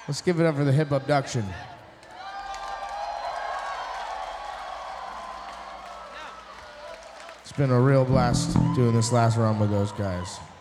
Let's give it up for the hip abduction. It's been a real blast doing this last run with those guys.